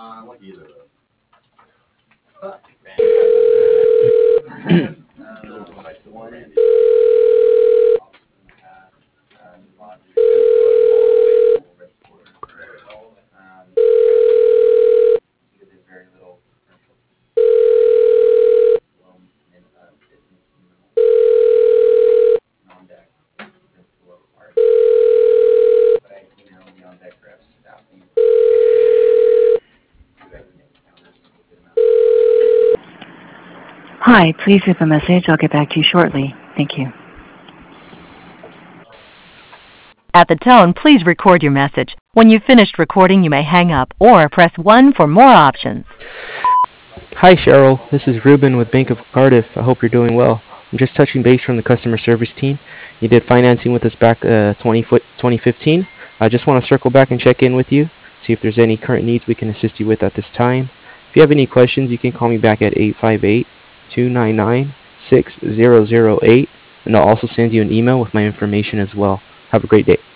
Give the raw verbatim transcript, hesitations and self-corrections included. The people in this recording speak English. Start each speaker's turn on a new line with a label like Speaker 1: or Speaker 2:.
Speaker 1: Hi, please leave a message. I'll get back to you shortly. Thank you.
Speaker 2: At the tone, please record your message. When you've finished recording, you may hang up or press one for more options.
Speaker 3: Hi Cheryl, this is Ruben with Bank of Cardiff. I hope you're doing well. I'm just touching base from the customer service team. You did financing with us back uh, twenty fifteen. I just want to circle back and check in with you, see if there's any current needs we can assist you with at this time. If you have any questions, you can call me back at eight five eight, two nine nine, six zero zero eight, and I'll also send you an email with my information as well. Have a great day.